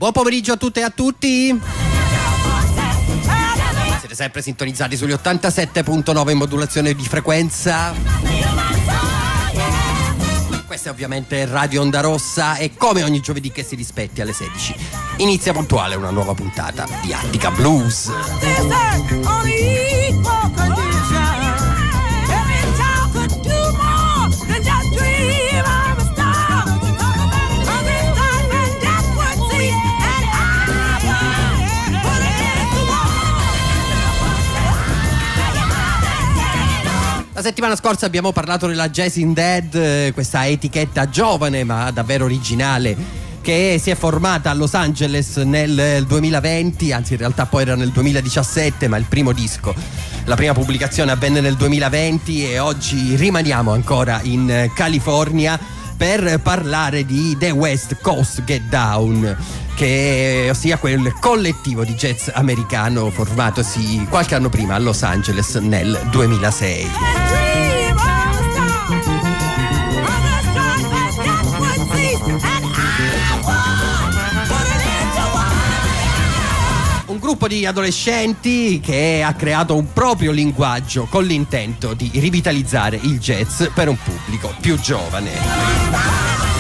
Buon pomeriggio a tutte e a tutti. Siete sempre sintonizzati sugli 87.9 in modulazione di frequenza. Questa è ovviamente Radio Onda Rossa e come ogni giovedì che si rispetti alle 16 inizia puntuale una nuova puntata di Attica Blues. La settimana scorsa abbiamo parlato della Jazz in Dead, questa etichetta giovane ma davvero originale che si è formata a Los Angeles nel 2020, anzi in realtà poi era nel 2017, ma il primo disco, la prima pubblicazione avvenne nel 2020 e oggi rimaniamo ancora in California per parlare di The West Coast Get Down, che ossia quel collettivo di jazz americano formatosi qualche anno prima a Los Angeles nel 2006. Un gruppo di adolescenti che ha creato un proprio linguaggio con l'intento di rivitalizzare il jazz per un pubblico più giovane.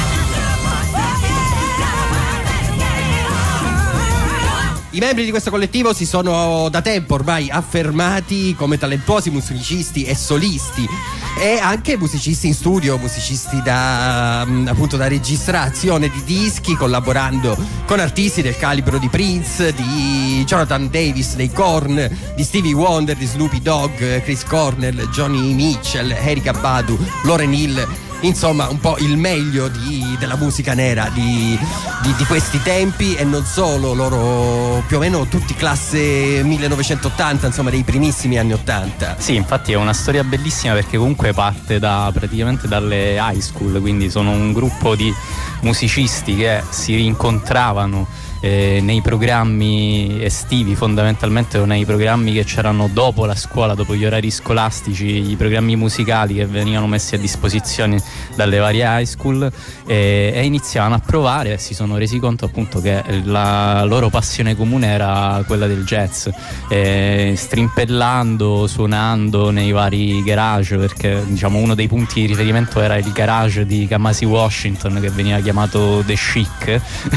I membri di questo collettivo si sono da tempo ormai affermati come talentuosi musicisti e solisti e anche musicisti in studio, musicisti da registrazione di dischi, collaborando con artisti del calibro di Prince, di Jonathan Davis dei Korn, di Stevie Wonder, di Snoopy Dogg, Chris Cornell, Johnny Mitchell, Erykah Badu, Lauryn Hill. Insomma, un po' il meglio della musica nera di questi tempi e non solo, loro più o meno tutti classe 1980, insomma dei primissimi anni 80. Sì, infatti è una storia bellissima perché comunque parte praticamente dalle high school, quindi sono un gruppo di musicisti che si rincontravano nei programmi estivi, fondamentalmente, o nei programmi che c'erano dopo la scuola, dopo gli orari scolastici, i programmi musicali che venivano messi a disposizione dalle varie high school e iniziavano a provare e si sono resi conto appunto che la loro passione comune era quella del jazz, strimpellando, suonando nei vari garage, perché diciamo uno dei punti di riferimento era il garage di Kamasi Washington, che veniva chiamato The Chic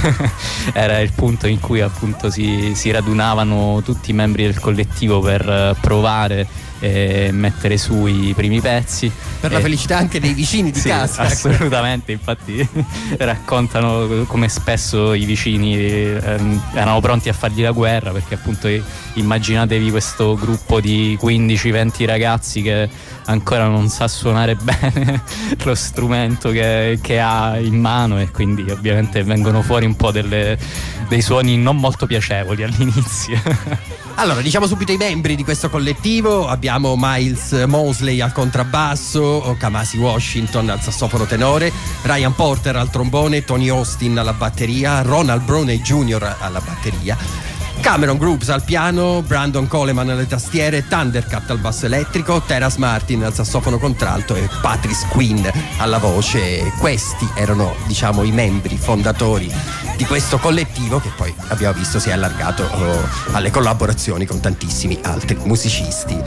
era il punto in cui appunto si radunavano tutti i membri del collettivo per provare e mettere su i primi pezzi per la felicità anche dei vicini di casa. Assolutamente, infatti raccontano come spesso i vicini erano pronti a fargli la guerra, perché appunto immaginatevi questo gruppo di 15-20 ragazzi che ancora non sa suonare bene lo strumento che ha in mano e quindi ovviamente vengono fuori un po' dei suoni non molto piacevoli all'inizio. Allora, diciamo subito i membri di questo collettivo. Abbiamo Miles Mosley al contrabbasso, Kamasi Washington al sassofono tenore, Ryan Porter al trombone, Tony Austin alla batteria, Ronald Bruney Jr. alla batteria, Cameron Groves al piano, Brandon Coleman alle tastiere, Thundercat al basso elettrico, Terrace Martin al sassofono contralto e Patrice Quinn alla voce. Questi erano, diciamo, i membri fondatori di questo collettivo che poi abbiamo visto si è allargato alle collaborazioni con tantissimi altri musicisti.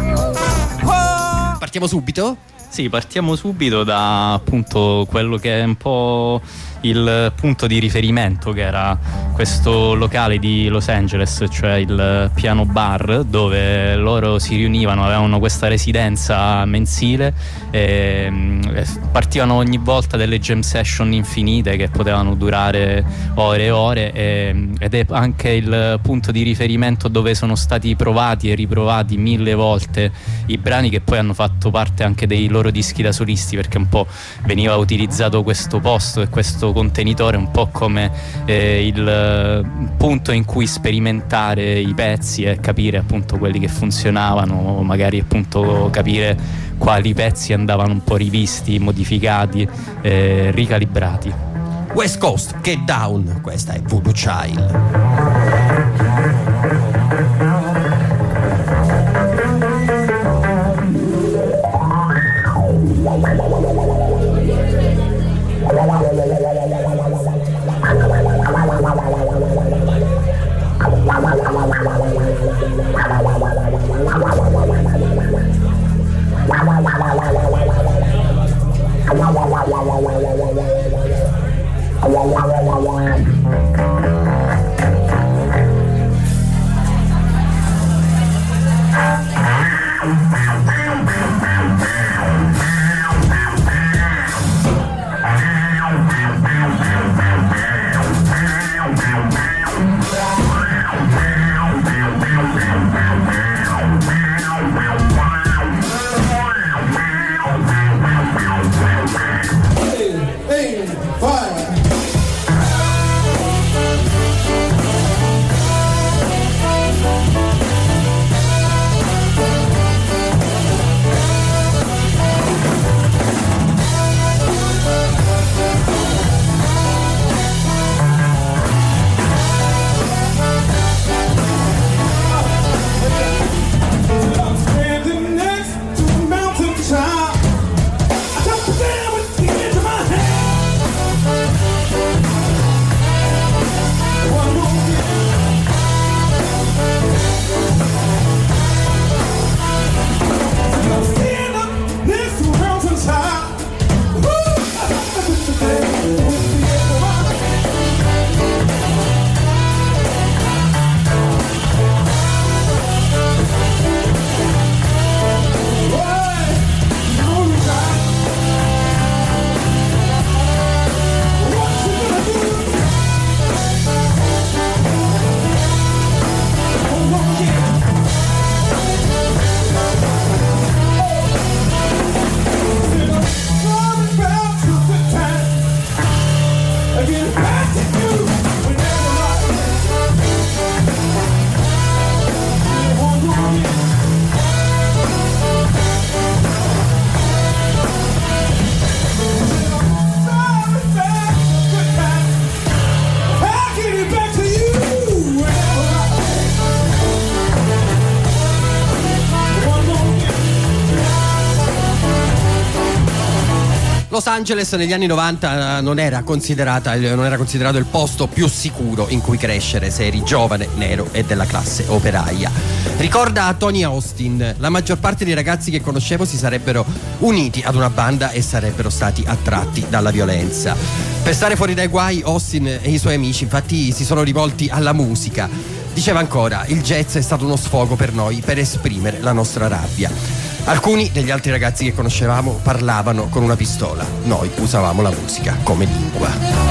Partiamo subito? Sì, partiamo subito da appunto quello che è un po' il punto di riferimento, che era questo locale di Los Angeles, cioè il Piano Bar, dove loro si riunivano, avevano questa residenza mensile e partivano ogni volta delle jam session infinite che potevano durare ore e ore ed è anche il punto di riferimento dove sono stati provati e riprovati 1000 volte i brani che poi hanno fatto parte anche dei loro dischi da solisti, perché un po' veniva utilizzato questo posto e questo contenitore un po' come il punto in cui sperimentare i pezzi e capire appunto quelli che funzionavano, o magari appunto capire quali pezzi andavano un po' rivisti, modificati, ricalibrati. West Coast Get Down, questa è Voodoo Child. Los Angeles negli anni 90 non era considerato il posto più sicuro in cui crescere se eri giovane, nero e della classe operaia. Ricorda a Tony Austin: la maggior parte dei ragazzi che conoscevo si sarebbero uniti ad una banda e sarebbero stati attratti dalla violenza. Per stare fuori dai guai, Austin e i suoi amici infatti si sono rivolti alla musica. Diceva ancora: il jazz è stato uno sfogo per noi, per esprimere la nostra rabbia. Alcuni degli altri ragazzi che conoscevamo parlavano con una pistola, noi usavamo la musica come lingua.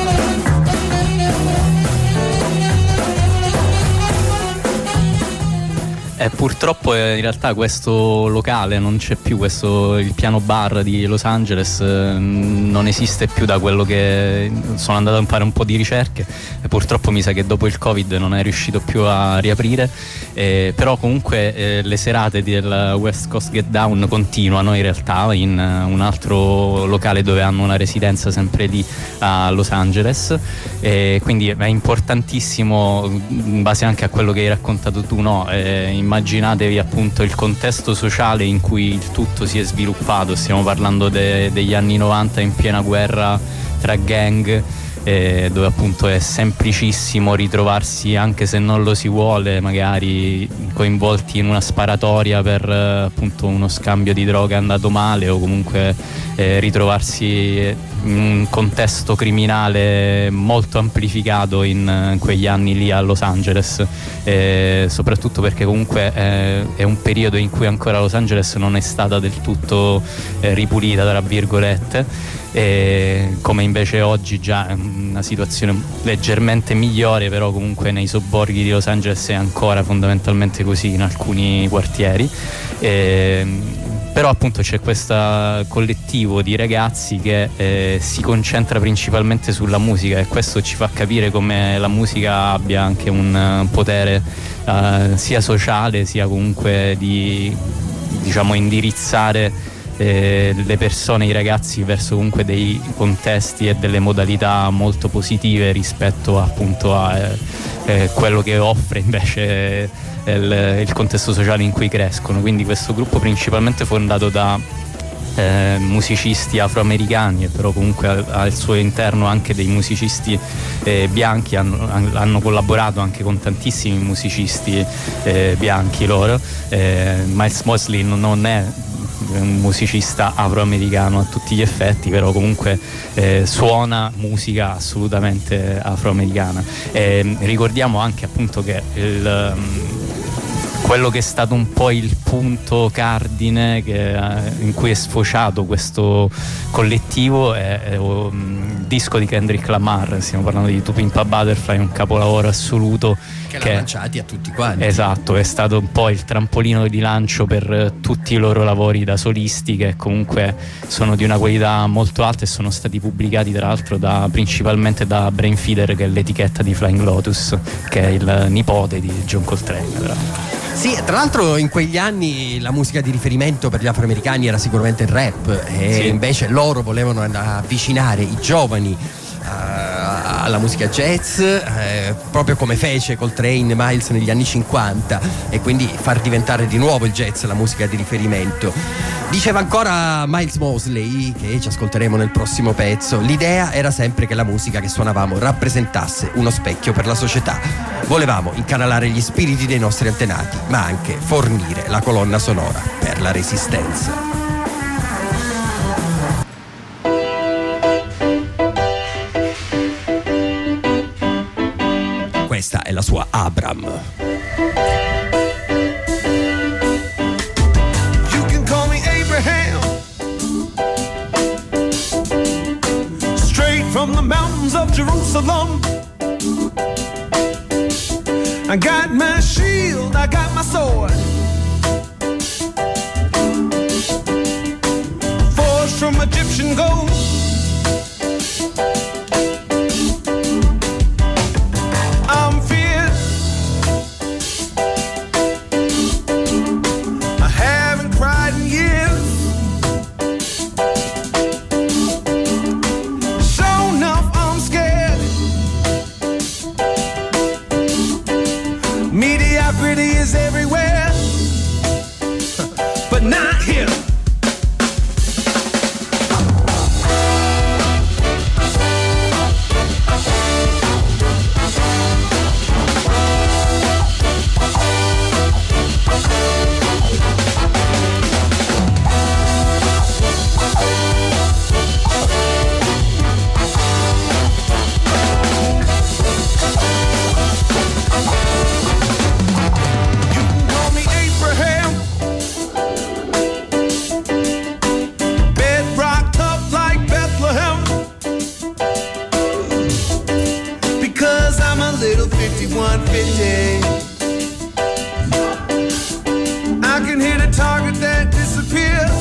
Purtroppo in realtà questo locale non c'è più, il piano bar di Los Angeles non esiste più da quello che sono andato a fare un po' di ricerche e purtroppo mi sa che dopo il Covid non è riuscito più a riaprire, però comunque le serate del West Coast Get Down continuano in realtà in un altro locale dove hanno una residenza sempre lì a Los Angeles, quindi è importantissimo, in base anche a quello che hai raccontato tu, no? Immaginatevi appunto il contesto sociale in cui il tutto si è sviluppato. Stiamo parlando degli anni 90 in piena guerra tra gang, dove appunto è semplicissimo ritrovarsi, anche se non lo si vuole, magari coinvolti in una sparatoria per appunto uno scambio di droga andato male, o comunque ritrovarsi in un contesto criminale molto amplificato in quegli anni lì a Los Angeles, soprattutto perché comunque è un periodo in cui ancora Los Angeles non è stata del tutto ripulita, tra virgolette, come invece oggi già è una situazione leggermente migliore, però comunque nei sobborghi di Los Angeles è ancora fondamentalmente così in alcuni quartieri. Però appunto c'è questo collettivo di ragazzi che si concentra principalmente sulla musica, e questo ci fa capire come la musica abbia anche un potere sia sociale, sia comunque di, diciamo, indirizzare le persone, i ragazzi, verso comunque dei contesti e delle modalità molto positive rispetto appunto a quello che offre invece il contesto sociale in cui crescono. Quindi questo gruppo, principalmente fondato da musicisti afroamericani, però comunque al suo interno anche dei musicisti bianchi, hanno collaborato anche con tantissimi musicisti bianchi loro. Miles Mosley non è un musicista afroamericano a tutti gli effetti, però comunque suona musica assolutamente afroamericana. Ricordiamo anche appunto che quello che è stato un po' il punto cardine in cui è sfociato questo collettivo è il disco di Kendrick Lamar. Stiamo parlando di To Pimp a Butterfly, un capolavoro assoluto che l'ha lanciati a tutti quanti. Esatto, è stato un po' il trampolino di lancio per tutti i loro lavori da solisti, che comunque sono di una qualità molto alta e sono stati pubblicati tra l'altro principalmente da Brainfeeder, che è l'etichetta di Flying Lotus, che è il nipote di John Coltrane. Sì, tra l'altro in quegli anni la musica di riferimento per gli afroamericani era sicuramente il rap, e sì, invece loro volevano avvicinare i giovani alla musica jazz, proprio come fece Coltrane, Miles negli anni 50, e quindi far diventare di nuovo il jazz la musica di riferimento. Diceva ancora Miles Mosley, che ci ascolteremo nel prossimo pezzo: l'idea era sempre che la musica che suonavamo rappresentasse uno specchio per la società. Volevamo incanalare gli spiriti dei nostri antenati, ma anche fornire la colonna sonora per la resistenza. Questa è la sua Abram. You can call me Abraham, straight from the mountains of Jerusalem. I got my shield, I got my sword, forged from Egyptian gold. I'm fierce, I haven't cried in years. Sure enough, I'm scared. Mediocrity is everywhere, but not here. I can hit a target that disappears.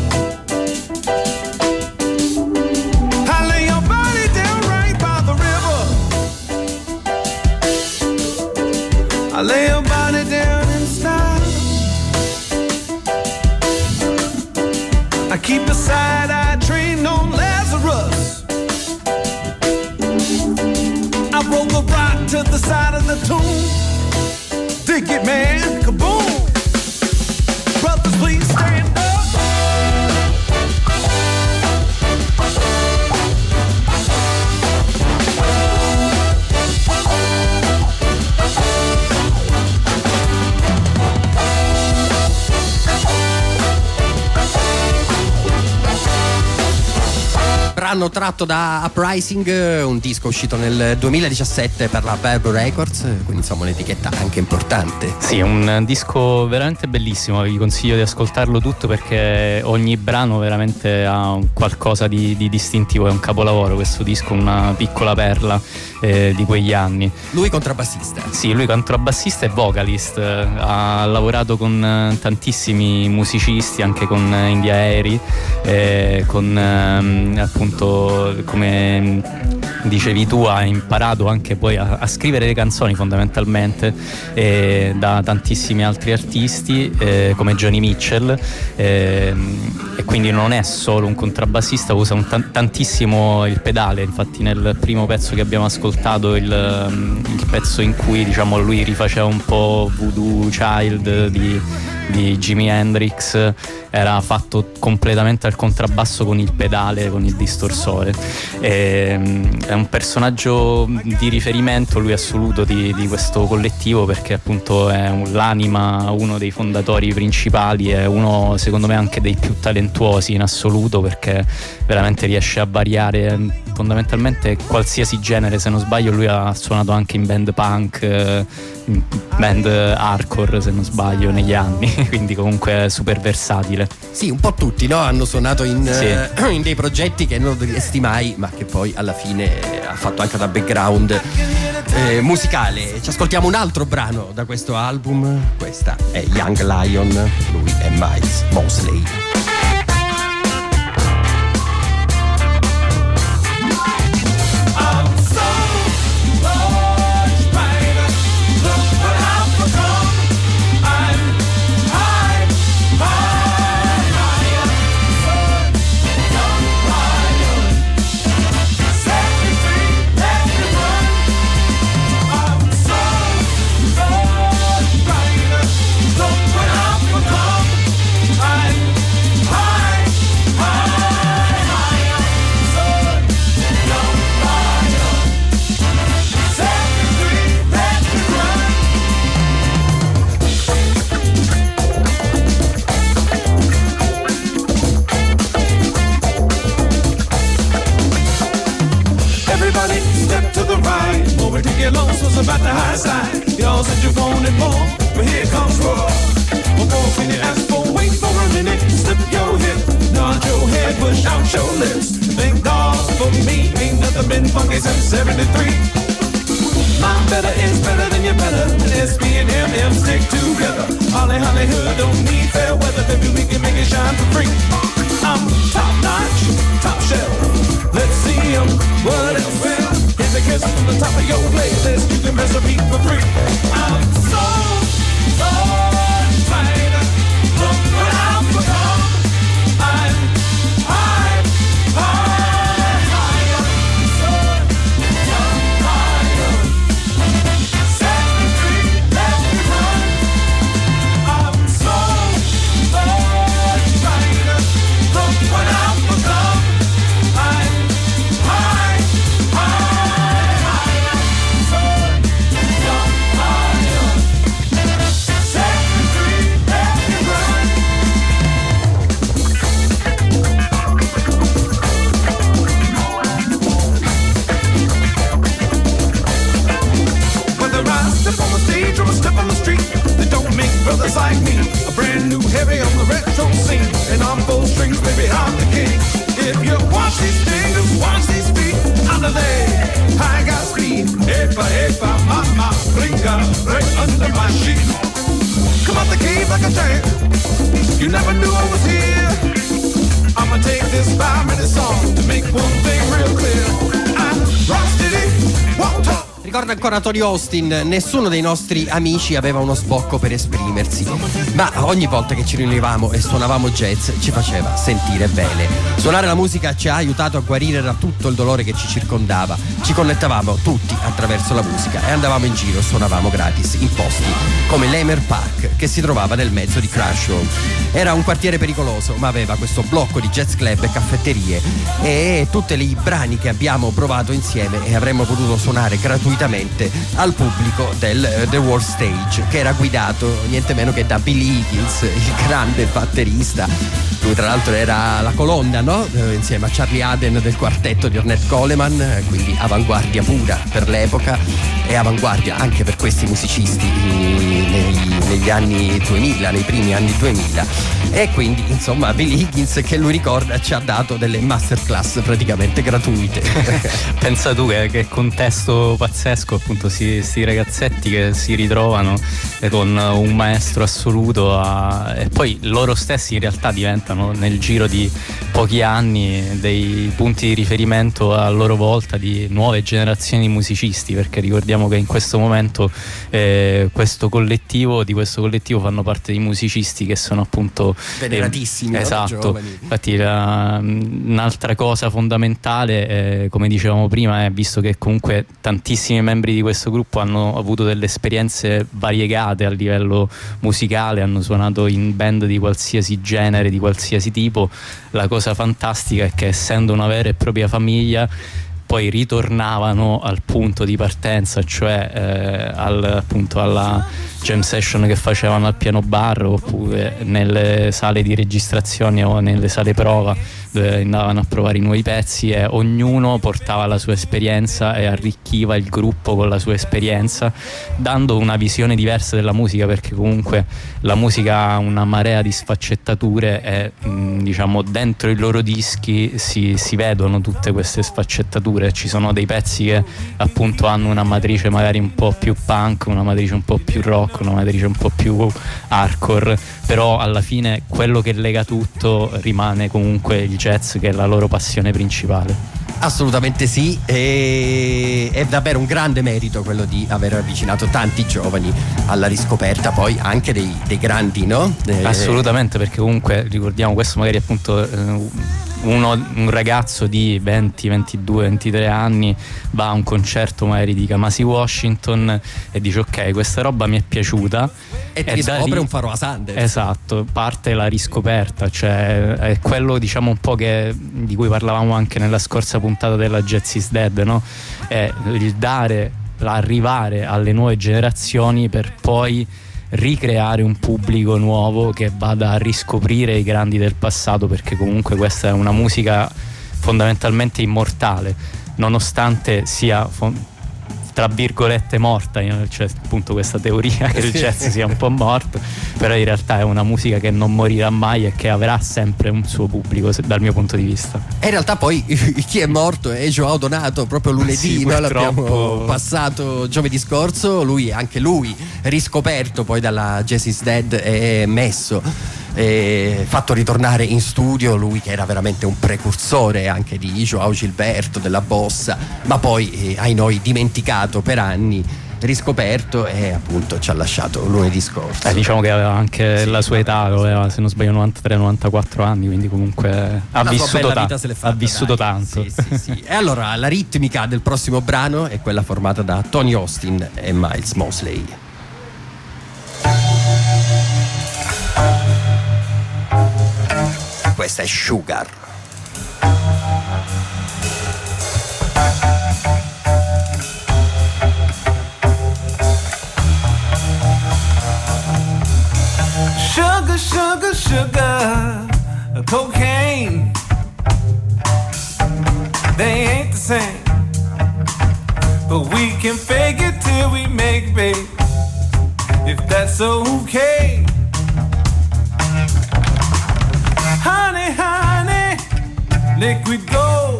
I lay your body down right by the river. I lay your body down in style. I keep a side-eye train on Lazarus. I roll the rock to the side of the tomb. Dig it, man, kaboom. Brothers, please stand up. Brano tratto da Uprising, un disco uscito nel 2017 per la Verve Records, quindi insomma un'etichetta anche importante. Sì, è un disco veramente bellissimo, vi consiglio di ascoltarlo tutto perché ogni brano veramente ha qualcosa di distintivo, è un capolavoro questo disco, una piccola perla di quegli anni. Lui contrabbassista? Sì, lui contrabbassista e vocalist, ha lavorato con tantissimi musicisti, anche con India Arie, con appunto, come dicevi tu, ha imparato anche poi a scrivere le canzoni fondamentalmente da tantissimi altri artisti come Joni Mitchell, e quindi non è solo un contrabbassista, usa tantissimo il pedale. Infatti nel primo pezzo che abbiamo ascoltato, il pezzo in cui diciamo lui rifaceva un po' Voodoo Child di Jimi Hendrix, era fatto completamente al contrabbasso con il pedale, con il distorsore. È un personaggio di riferimento lui assoluto di questo collettivo, perché appunto è l'anima, uno dei fondatori principali, è uno secondo me anche dei più talentuosi in assoluto, perché veramente riesce a variare fondamentalmente qualsiasi genere. Se non sbaglio lui ha suonato anche in band punk, in band hardcore se non sbaglio negli anni, quindi comunque è super versatile. Sì, un po' tutti, no? Hanno suonato in dei progetti che non diresti mai, ma che poi alla fine ha fatto anche da background musicale. Ci ascoltiamo un altro brano da questo album. Questa è Young Lion, lui è Miles Mosley. About the high side, y'all said you wanted more, but here comes Roar. What more can you ask for? Wait for a minute, slip your hip, nod your head, push out your lips. Thank God for me, ain't nothing been funky since '73. My better is better than your better, and SB and MM stick together. Holly Hollywood don't need fair weather, baby we can make it shine for free. I'm top notch, top shelf. Let's see what else will. Here's a kiss from the top of your playlist. You can mess a beat for free. I'm so tired. Look what I've become. I'm high, higher. So young, higher. Set me free, let me run. I'm so tired. Look what I've become. I'm high, higher. So young, higher. Set me free, let me run. Whether I step on the stage or I step on the street, they don't make brothers like me. A brand new heavy on the retro scene, and on full strings, baby, I'm the king. If you watch these fingers, watch these feet, under there, I got speed. Epa, epa, mama, brinca, right under my sheet. Come out the cave like a giant, you never knew I was here. I'ma take this 5-minute song to make one thing real clear. I rock steady, walk tall. Ricorda ancora Tony Austin, nessuno dei nostri amici aveva uno sbocco per esprimersi, ma ogni volta che ci riunivamo e suonavamo jazz ci faceva sentire bene. Suonare la musica ci ha aiutato a guarire da tutto il dolore che ci circondava. Ci connettavamo tutti attraverso la musica e andavamo in giro e suonavamo gratis in posti come l'Emer Park, che si trovava nel mezzo di Crushrow. Era un quartiere pericoloso, ma aveva questo blocco di jazz club e caffetterie, e tutti i brani che abbiamo provato insieme e avremmo potuto suonare gratuitamente al pubblico del The World Stage, che era guidato niente meno che da Billy Higgins, il grande batterista. Lui tra l'altro era la colonna, no? Insieme a Charlie Haden del quartetto di Ornette Coleman, quindi avanguardia pura per l'epoca e avanguardia anche per questi musicisti negli anni 2000, nei primi anni 2000. E quindi insomma Billy Higgins, che lui ricorda, ci ha dato delle masterclass praticamente gratuite. Pensa tu che contesto pazzesco, appunto, sti ragazzetti che si ritrovano con un maestro assoluto e poi loro stessi in realtà diventano nel giro di pochi anni dei punti di riferimento a loro volta di nuove generazioni di musicisti, perché ricordiamo che in questo momento di questo collettivo fanno parte dei musicisti che sono appunto veneratissimi, esatto. Giovani. Infatti un'altra cosa fondamentale, come dicevamo prima, è visto che comunque tantissimi membri membri di questo gruppo hanno avuto delle esperienze variegate a livello musicale, hanno suonato in band di qualsiasi genere, di qualsiasi tipo. La cosa fantastica è che, essendo una vera e propria famiglia, poi ritornavano al punto di partenza, cioè appunto alla jam session che facevano al piano bar, oppure nelle sale di registrazione o nelle sale prova, dove andavano a provare i nuovi pezzi, e ognuno portava la sua esperienza e arricchiva il gruppo con la sua esperienza, dando una visione diversa della musica, perché comunque la musica ha una marea di sfaccettature e diciamo dentro i loro dischi si vedono tutte queste sfaccettature. Ci sono dei pezzi che appunto hanno una matrice magari un po' più punk, una matrice un po' più rock, una matrice un po' più hardcore, però alla fine quello che lega tutto rimane comunque il jazz, che è la loro passione principale. Assolutamente sì, e è davvero un grande merito quello di aver avvicinato tanti giovani alla riscoperta poi anche dei grandi, no? Assolutamente, perché comunque ricordiamo, questo magari appunto un ragazzo di 20, 22, 23 anni va a un concerto magari di Kamasi Washington e dice ok, questa roba mi è piaciuta, e ti riscopre un Pharoah Sanders. Esatto, parte la riscoperta, cioè è quello diciamo un po' di cui parlavamo anche nella scorsa puntata della Jazz is Dead, no? È il arrivare alle nuove generazioni per poi ricreare un pubblico nuovo che vada a riscoprire i grandi del passato, perché comunque questa è una musica fondamentalmente immortale, nonostante sia tra virgolette morta, c'è appunto questa teoria che il jazz sia un po' morto, però in realtà è una musica che non morirà mai e che avrà sempre un suo pubblico, dal mio punto di vista. E in realtà poi chi è morto è Joao Donato, proprio lunedì, sì, noi l'abbiamo passato giovedì scorso, anche lui riscoperto poi dalla Jazz is Dead e messo, fatto ritornare in studio, lui che era veramente un precursore anche di Joao Gilberto, della bossa, ma poi ai noi dimenticato per anni, riscoperto, e appunto ci ha lasciato lunedì scorso. Diciamo che aveva anche la sua età, aveva, se non sbaglio, 93-94 anni, quindi comunque ha vissuto tanto. Sì. E allora la ritmica del prossimo brano è quella formata da Tony Austin e Miles Mosley. Questa è Sugar. Sugar, sugar, sugar, cocaine, they ain't the same, but we can fake it till we make babe, if that's okay. Honey, honey, liquid gold,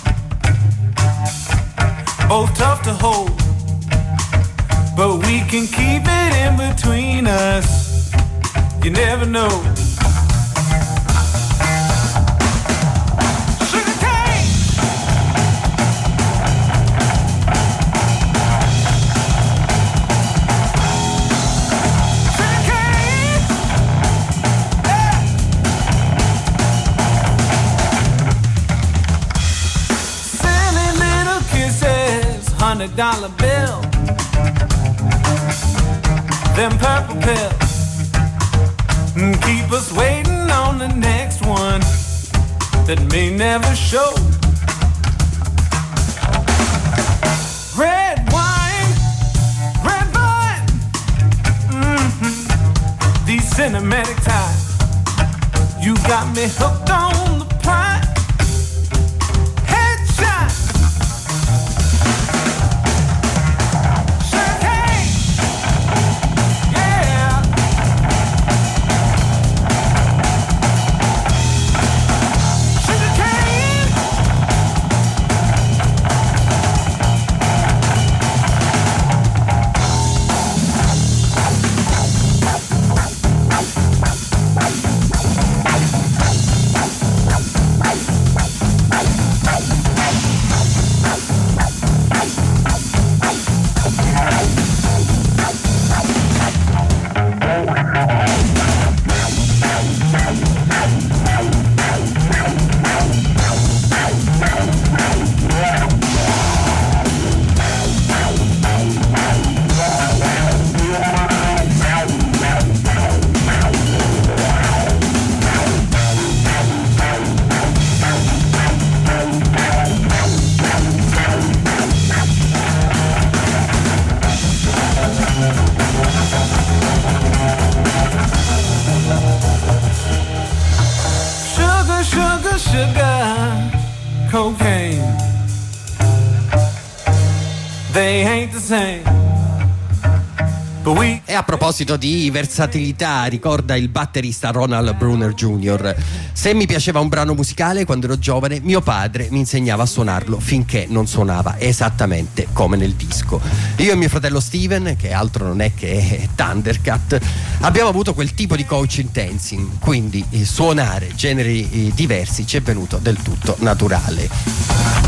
both tough to hold, but we can keep it in between us, you never know. Sugar cane, sugar cane, yeah. Silly little kisses, $100 bill, them purple pills keep us waiting on the next one that may never show. Red wine, these cinematic ties, you got me hooked on the prime. Headshot, sugar cane, yeah. Sugar cane, cocaine. They ain't the same. But we... E a proposito di versatilità, ricorda il batterista Ronald Bruner Jr. Se mi piaceva un brano musicale quando ero giovane, mio padre mi insegnava a suonarlo finché non suonava esattamente come nel disco. Io e mio fratello Steven, che altro non è che Thundercat, abbiamo avuto quel tipo di coach in dancing, quindi suonare generi diversi ci è venuto del tutto naturale.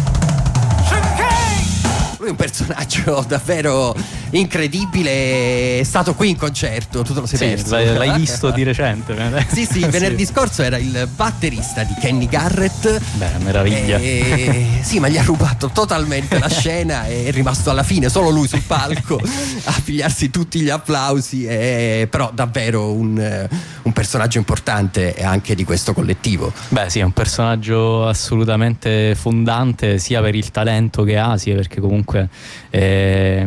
Lui è un personaggio davvero incredibile, è stato qui in concerto, tu te lo sei perso? L'hai visto di recente? Sì, venerdì scorso era il batterista di Kenny Garrett. Beh, meraviglia. Sì, ma gli ha rubato totalmente la scena, è rimasto alla fine solo lui sul palco a pigliarsi tutti gli applausi, però davvero un personaggio importante anche di questo collettivo. Beh sì, è un personaggio assolutamente fondante sia per il talento che ha, sia perché comunque è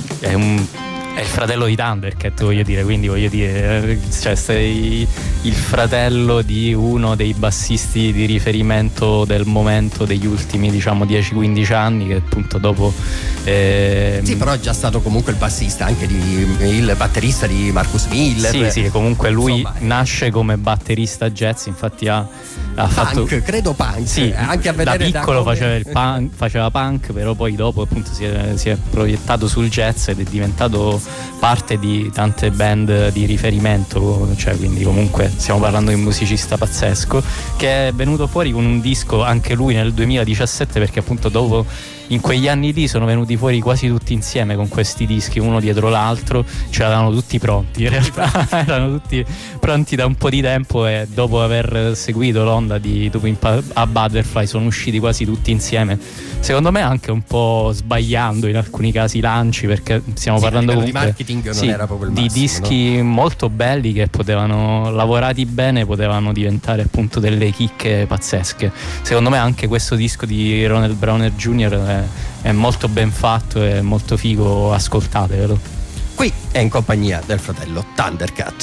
il fratello di Thundercat, voglio dire, quindi cioè sei il fratello di uno dei bassisti di riferimento del momento degli ultimi, diciamo, 10-15 anni, che appunto dopo sì, però è già stato comunque il bassista anche il batterista di Marcus Miller. Sì, comunque lui nasce come batterista jazz, infatti ha fatto credo punk, sì, anche a vedere da piccolo faceva punk, però poi dopo appunto si è proiettato sul jazz ed è diventato parte di tante band di riferimento, cioè, quindi comunque stiamo parlando di un musicista pazzesco che è venuto fuori con un disco anche lui nel 2017, perché appunto dopo, in quegli anni lì, sono venuti fuori quasi tutti insieme con questi dischi uno dietro l'altro, ce l'avevano tutti pronti, in realtà erano tutti pronti da un po' di tempo, e dopo aver seguito l'onda di a Butterfly sono usciti quasi tutti insieme, secondo me anche un po' sbagliando in alcuni casi lanci, perché stiamo parlando comunque di marketing, non era proprio il massimo, di dischi, no? Molto belli che potevano, lavorati bene, potevano diventare appunto delle chicche pazzesche. Secondo me anche questo disco di Ronald Browner Jr. è molto ben fatto e molto figo, ascoltatevelo. Qui è in compagnia del fratello Thundercat.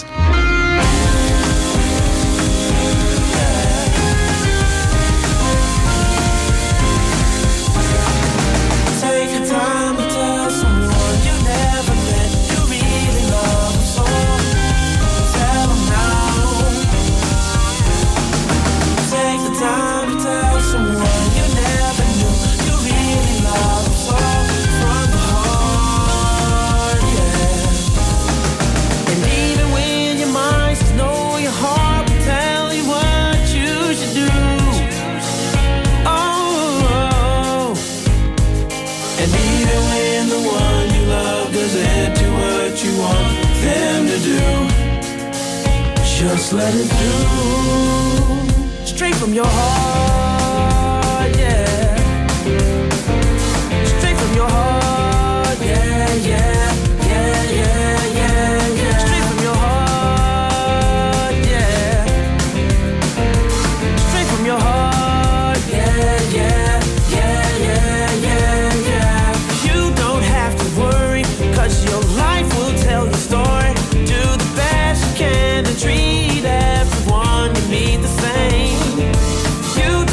Just let it do, straight from your heart, yeah. Straight from your heart, yeah, yeah, yeah, yeah, yeah, yeah. Straight from your heart, yeah. Straight from your heart, yeah, yeah, yeah, yeah, yeah, yeah. You don't have to worry, 'cause your life will tell your story. Do the best you can and treat everyone you meet the same. You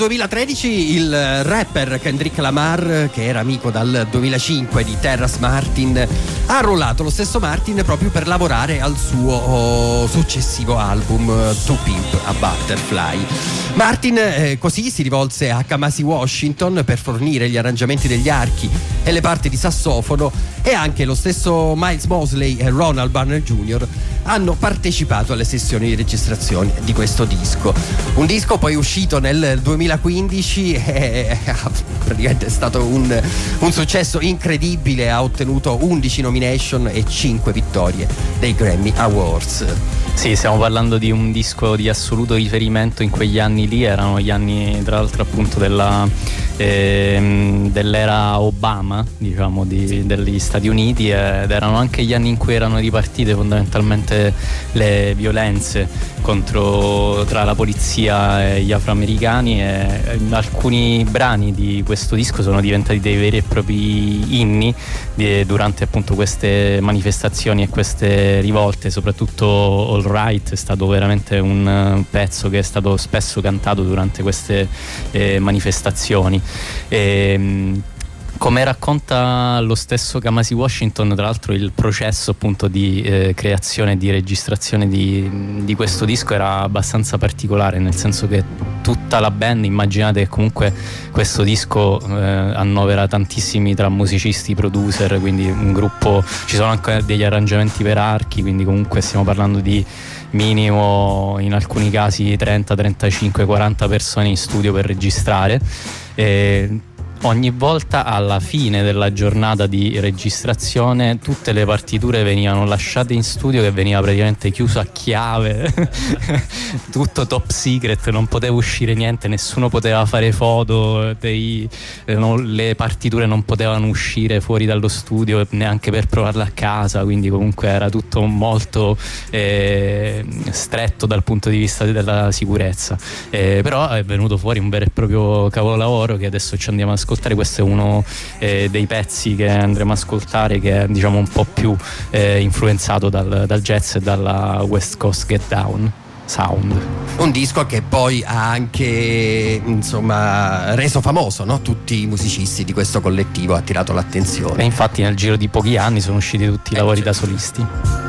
2013 il rapper Kendrick Lamar, che era amico dal 2005 di Terrace Martin, ha arruolato lo stesso Martin proprio per lavorare al suo successivo album To Pimp a Butterfly. Martin così si rivolse a Kamasi Washington per fornire gli arrangiamenti degli archi e le parti di sassofono, e anche lo stesso Miles Mosley e Ronald Barner Jr. hanno partecipato alle sessioni di registrazione di questo disco. Un disco poi uscito nel 2015 e praticamente è stato un successo incredibile, ha ottenuto 11 nomination e 5 vittorie dei Grammy Awards. Sì, stiamo parlando di un disco di assoluto riferimento. In quegli anni lì erano gli anni, tra l'altro, appunto dell'era Obama, diciamo, degli Stati Uniti, ed erano anche gli anni in cui erano ripartite fondamentalmente le violenze tra la polizia e gli afroamericani, e alcuni brani di questo disco sono diventati dei veri e propri inni durante appunto queste manifestazioni e queste rivolte. Soprattutto All Right è stato veramente un pezzo che è stato spesso cantato durante queste manifestazioni. Come racconta lo stesso Kamasi Washington, tra l'altro, il processo appunto di creazione e di registrazione di questo disco era abbastanza particolare, nel senso che tutta la band, immaginate che comunque questo disco annovera tantissimi tra musicisti, producer, quindi un gruppo, ci sono anche degli arrangiamenti per archi, quindi comunque stiamo parlando di minimo, in alcuni casi 30, 35, 40 persone in studio per registrare. Ogni volta alla fine della giornata di registrazione tutte le partiture venivano lasciate in studio, che veniva praticamente chiuso a chiave tutto top secret, non poteva uscire niente, nessuno poteva fare foto, le partiture non potevano uscire fuori dallo studio neanche per provarle a casa, quindi comunque era tutto molto stretto dal punto di vista della sicurezza, però è venuto fuori un vero e proprio capolavoro che adesso ci andiamo ad ascoltare. Questo è uno dei pezzi che andremo ad ascoltare, che è, diciamo, un po' più influenzato dal jazz e dalla West Coast Get Down sound. Un disco che poi ha anche, insomma, reso famoso, no? Tutti i musicisti di questo collettivo, ha attirato l'attenzione. E infatti nel giro di pochi anni sono usciti tutti i lavori da solisti.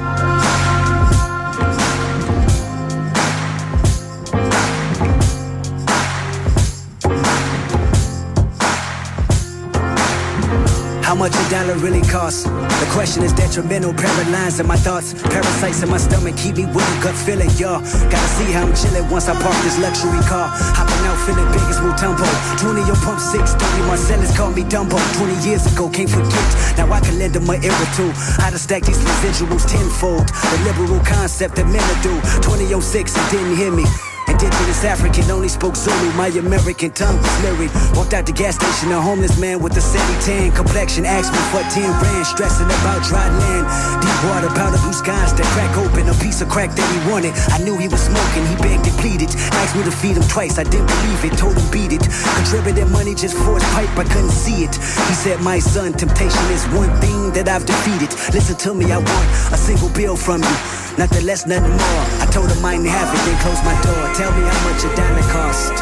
How much a dollar really costs? The question is detrimental, paralyzed in my thoughts. Parasites in my stomach keep me with a gut feeling, y'all. Gotta see how I'm chillin' once I park this luxury car. Hopping out feeling big as Mutombo. 20 on pump 630, Marcellus called me Dumbo. 20 years ago, can't forget. Now I can lend them my era too. How to stack these residuals tenfold. The liberal concept that men do. 20 on 6 and didn't hear me. Indigenous African, only spoke Zulu. My American tongue was lyric. Walked out the gas station, a homeless man with a sandy tan complexion. Asked me for 10 rand, stressing about dry land. Deep water, powder blue skies that crack open. A piece of crack that he wanted. I knew he was smoking, he begged and pleaded. Asked me to feed him twice, I didn't believe it. Told him beat it. Contributed money just for his pipe, I couldn't see it. He said, my son, temptation is one thing that I've defeated. Listen to me, I want a single bill from you. Nothing less, nothing more. I told him I didn't have it, then closed my door. Tell me how much a dollar cost.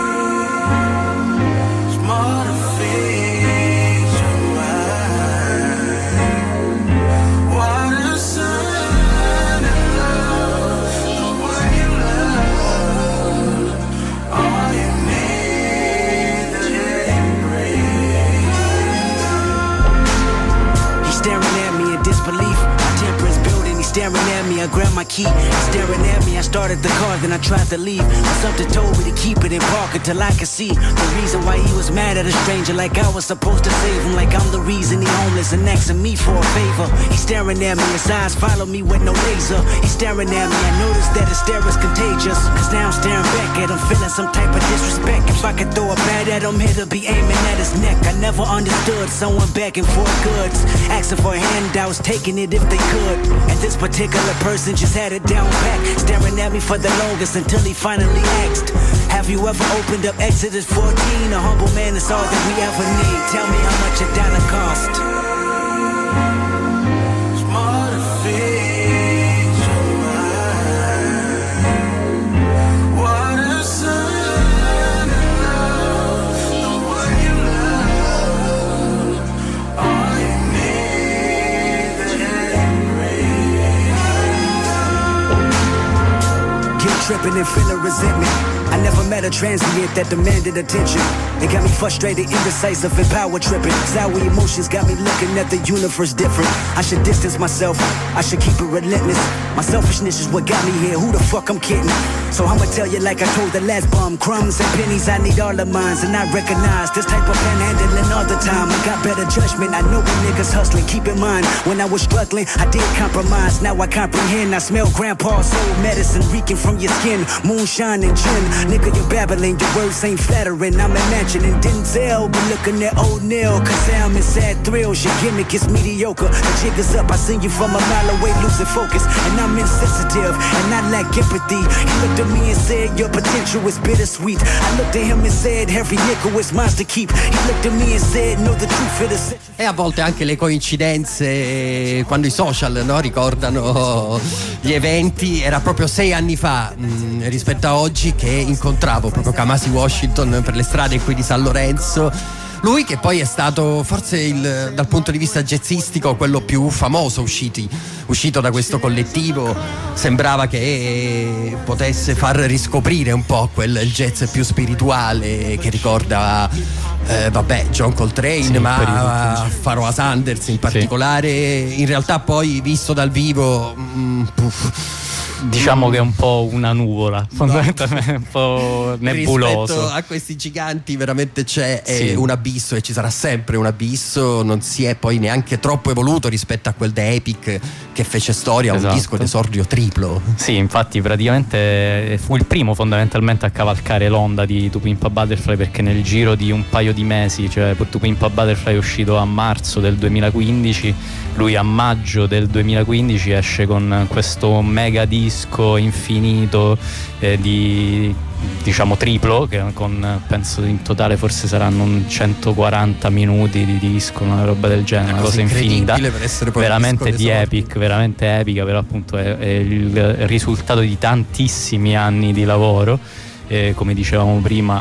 He's staring at me in disbelief. My temper is building. He's staring at me. I grabbed my key. He's staring at me. I started the car, then I tried to leave. But something told me to keep it in park until I could see the reason why he was mad at a stranger, like I was supposed to save him, like I'm the reason he homeless and asking me for a favor. He's staring at me. His eyes follow me with no laser. He's staring at me. I noticed that his stare is contagious. Cause now I'm staring back at him, feeling some type of disrespect. If I could throw a bat at him, he'd be aiming at his neck. I never understood someone begging for goods, asking for handouts, taking it if they could. And this particular person just had it down pat, staring at me for the longest until he finally asked, have you ever opened up Exodus 14? A humble man is all that we ever need. Tell me how much a dollar cost. and feeling resentment. I never met a transient that demanded attention. It got me frustrated, indecisive, and power tripping. Sour emotions got me looking at the universe different. I should distance myself, I should keep it relentless. My selfishness is what got me here, who the fuck I'm kidding? So I'ma tell you like I told the last bum. Crumbs and pennies, I need all of mine. And I recognize this type of panhandling all the time. I got better judgment, I know when niggas hustling. Keep in mind, when I was struggling, I did compromise. Now I comprehend, I smell grandpa's soul medicine reeking from your skin. Moonshine and gin, nigga you're babbling, your words ain't flattering. I'm imagining Denzel, but looking at O'Neal. Cause I'm in sad thrills, your gimmick is mediocre. The jig is up, I seen you from a mile away losing focus. And I'm insensitive, and I lack empathy. He looked at me and said, your potential is bittersweet. I looked at him and said, every nickel is mine to keep. He looked at me and said, know the truth for the century. E a volte anche le coincidenze, quando i social, no, ricordano gli eventi. Era proprio 6 anni fa rispetto a oggi che incontravo proprio Kamasi Washington per le strade qui di San Lorenzo. Lui che poi è stato forse dal punto di vista jazzistico quello più famoso uscito da questo collettivo. Sembrava che potesse far riscoprire un po' il jazz più spirituale che ricorda John Coltrane, sì, ma Pharoah Sanders in particolare. Sì. In realtà poi visto dal vivo diciamo che è un po' una nuvola, fondamentalmente un po' nebuloso. Rispetto a questi giganti veramente c'è un abisso, e ci sarà sempre un abisso. Non si è poi neanche troppo evoluto rispetto a quel The Epic che fece storia, esatto. Un disco d'esordio triplo. Sì, infatti praticamente fu il primo fondamentalmente a cavalcare l'onda di To Pimp a Butterfly, perché nel giro di un paio di mesi, cioè To Pimp a Butterfly è uscito a marzo del 2015, lui a maggio del 2015 esce con questo mega disco infinito di diciamo triplo, che con penso in totale forse saranno 140 minuti di disco, una roba del genere, una cosa infinita, per essere poi veramente di epic, veramente epica, però appunto è il risultato di tantissimi anni di lavoro. Come dicevamo prima,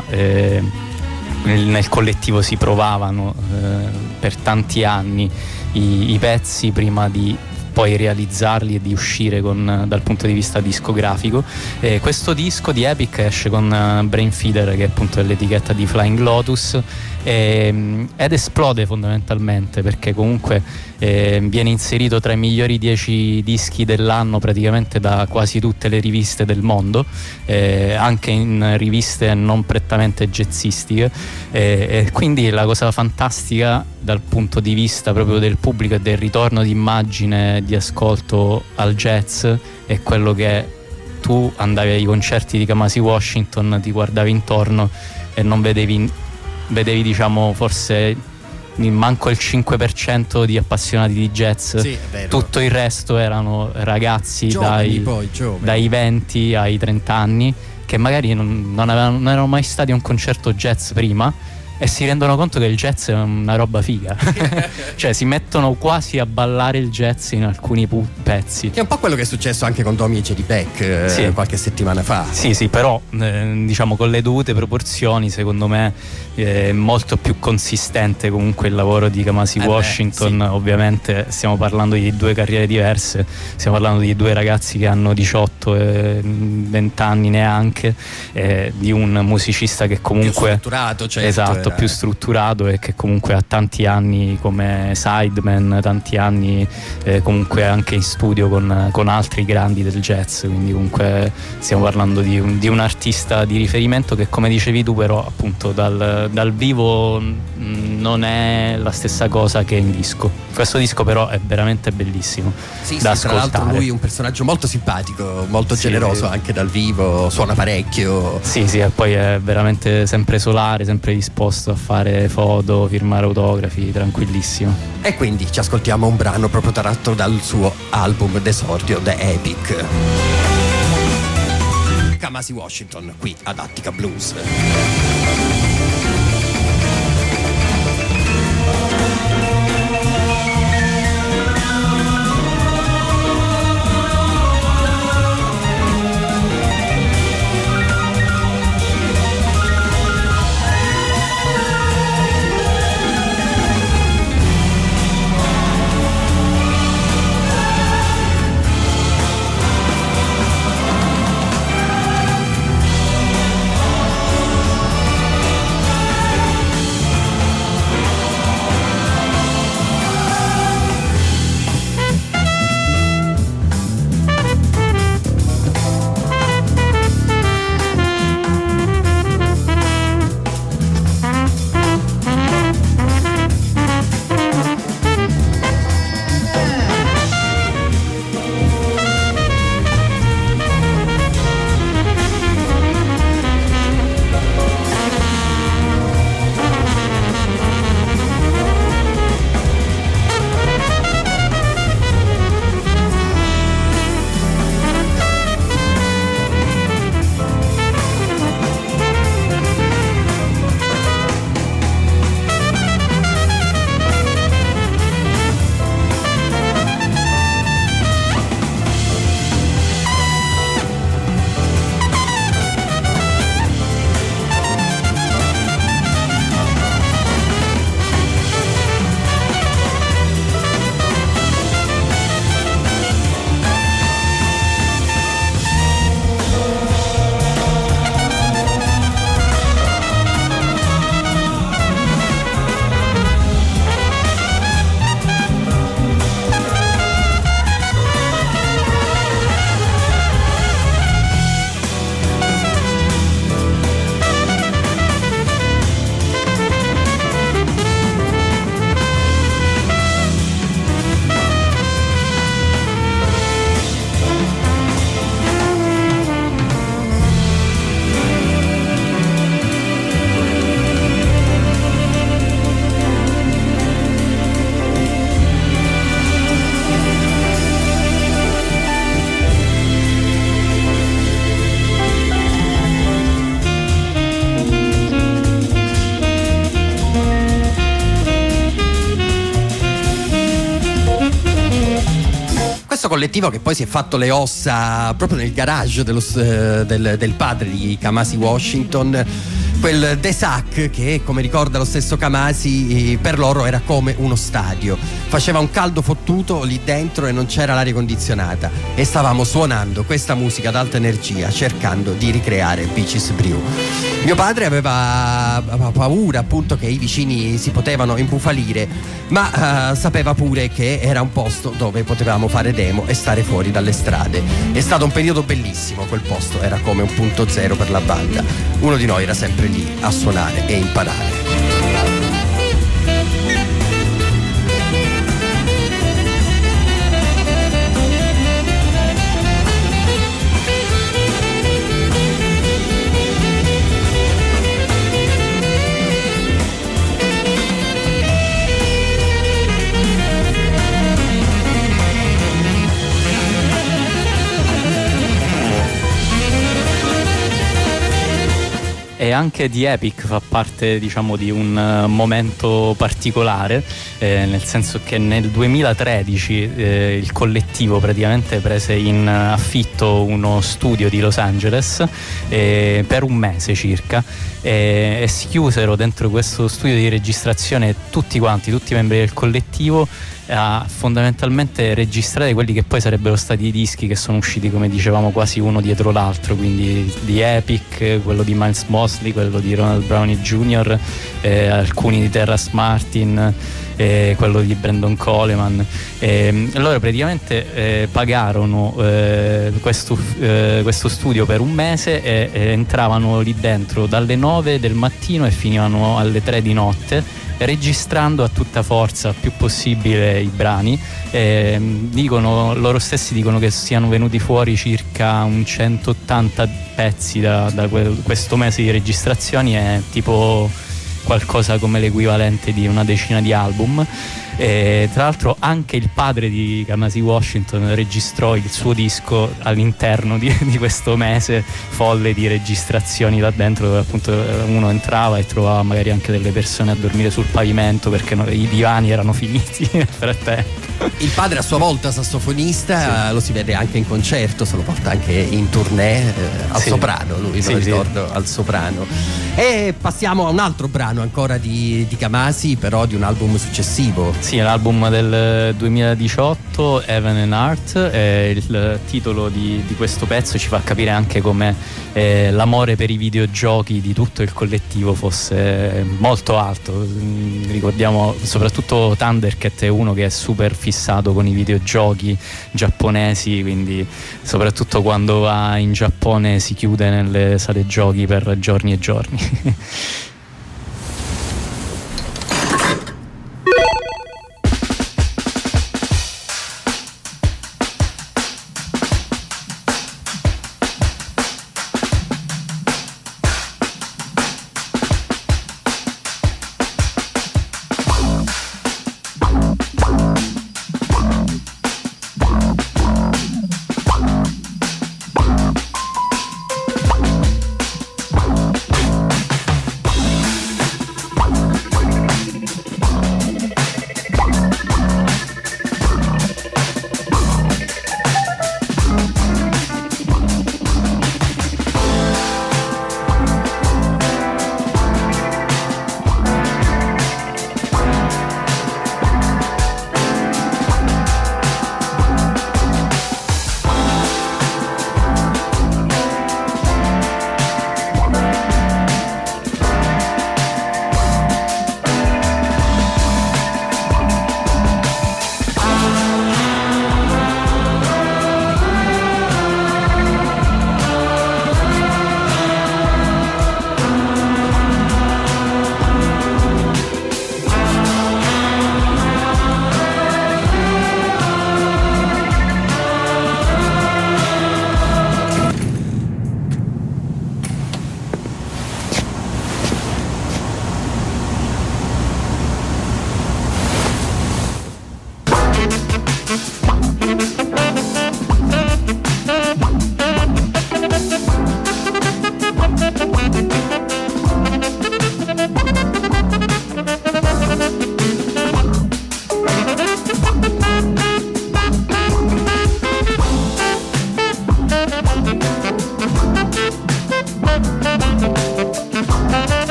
nel collettivo si provavano per tanti anni i pezzi prima di poi realizzarli e di uscire dal punto di vista discografico. Questo disco di Epic esce con Brainfeeder, che appunto è l'etichetta di Flying Lotus, ed esplode fondamentalmente perché comunque viene inserito tra i migliori 10 dischi dell'anno praticamente da quasi tutte le riviste del mondo, anche in riviste non prettamente jazzistiche, e quindi la cosa fantastica dal punto di vista proprio del pubblico e del ritorno di immagine, di ascolto al jazz, è quello che tu andavi ai concerti di Kamasi Washington, ti guardavi intorno e non vedevi diciamo forse manco il 5% di appassionati di jazz. Sì, tutto il resto erano ragazzi giovani, dai 20 ai 30 anni che magari non erano mai stati a un concerto jazz prima e si rendono conto che il jazz è una roba figa. Cioè si mettono quasi a ballare il jazz in alcuni pezzi, che è un po' quello che è successo anche con Domi e J.D. Beck qualche settimana fa. Sì, però diciamo con le dovute proporzioni, secondo me è molto più consistente comunque il lavoro di Kamasi Washington. Ovviamente stiamo parlando di due carriere diverse, stiamo parlando di due ragazzi che hanno 18 e 20 anni neanche, di un musicista che comunque più strutturato, certo, esatto, più strutturato, e che comunque ha tanti anni come sideman, tanti anni comunque anche in studio con altri grandi del jazz. Quindi comunque stiamo parlando di un artista di riferimento che, come dicevi tu, però appunto dal vivo non è la stessa cosa che in disco. Questo disco però è veramente bellissimo da ascoltare. Tra l'altro lui è un personaggio molto simpatico, molto generoso anche dal vivo, suona parecchio. Sì, e poi è veramente sempre solare, sempre disposto a fare foto, firmare autografi, tranquillissimo. E quindi ci ascoltiamo un brano proprio tratto dal suo album d'esordio, The Epic. Kamasi Washington qui ad Attica Blues. collettivo che poi si è fatto le ossa proprio nel garage del padre di Kamasi Washington, quel DESAC che, come ricorda lo stesso Kamasi, per loro era come uno stadio. Faceva un caldo fottuto lì dentro e non c'era l'aria condizionata, e stavamo suonando questa musica ad alta energia cercando di ricreare Beaches Brew. Mio padre aveva paura appunto che i vicini si potevano imbufalire, ma sapeva pure che era un posto dove potevamo fare demo e stare fuori dalle strade. È stato un periodo bellissimo, quel posto era come un punto zero per la banda. Uno di noi era sempre lì a suonare e imparare. E anche The Epic fa parte, diciamo, di un momento particolare, nel senso che nel 2013 il collettivo praticamente prese in affitto uno studio di Los Angeles per un mese circa, e si chiusero dentro questo studio di registrazione tutti i membri del collettivo a fondamentalmente registrare quelli che poi sarebbero stati i dischi che sono usciti, come dicevamo, quasi uno dietro l'altro, quindi The Epic, quello di Miles Mosley, quello di Ronald Brownie Jr., alcuni di Terrace Martin, quello di Brandon Coleman. Loro praticamente pagarono questo studio per un mese e entravano lì dentro dalle 9 del mattino e finivano alle 3 di notte, registrando a tutta forza più possibile i brani. Loro stessi dicono che siano venuti fuori circa un 180 pezzi da questo mese di registrazioni, è tipo qualcosa come l'equivalente di una decina di album. Tra l'altro anche il padre di Kamasi Washington registrò il suo disco all'interno di questo mese folle di registrazioni là dentro, dove appunto uno entrava e trovava magari anche delle persone a dormire sul pavimento perché i divani erano finiti nel frattempo. Il padre a sua volta sassofonista, sì. Lo si vede anche in concerto, se lo porta anche in tournée al soprano, lui lo ricordo al soprano. E passiamo a un altro brano ancora di Kamasi, però di un album successivo. Sì, l'album del 2018, Heaven and Earth, il titolo di questo pezzo ci fa capire anche come l'amore per i videogiochi di tutto il collettivo fosse molto alto. Ricordiamo soprattutto Thundercat è uno che è super fissato con i videogiochi giapponesi, quindi soprattutto quando va in Giappone si chiude nelle sale giochi per giorni e giorni.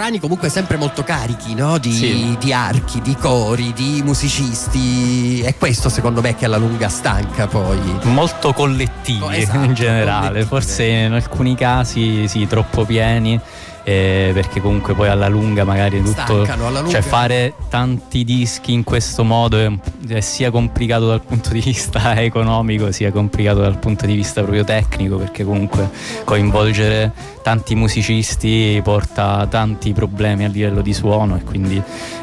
brani comunque sempre molto carichi, no? Di archi, di cori, di musicisti. È questo secondo me che alla lunga stanca poi. Molto collettivi, esatto, in generale, collettivi. forse in alcuni casi sì, troppo pieni. Perché comunque poi alla lunga magari tutto Stancano, alla lunga. cioè fare tanti dischi in questo modo è sia complicato dal punto di vista economico sia complicato dal punto di vista proprio tecnico, perché comunque coinvolgere tanti musicisti porta tanti problemi a livello di suono, e quindi